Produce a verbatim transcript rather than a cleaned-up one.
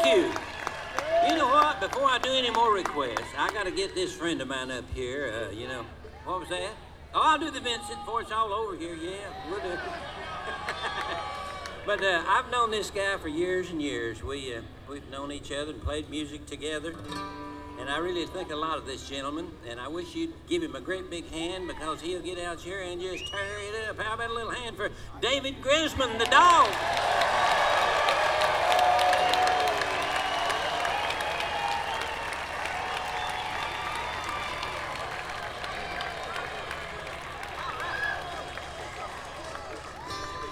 Thank you. You know what? Before I do any more requests, I got to get this friend of mine up here. Uh, you know, what was that? Oh, I'll do the Vincent before it's all over here. Yeah, we'll do it. But uh, I've known this guy for years and years. We, uh, we've known each other and played music together. And I really think a lot of this gentleman, and I wish you'd give him a great big hand because he'll get out here and just tear it up. How about a little hand for David Grisman, the dog?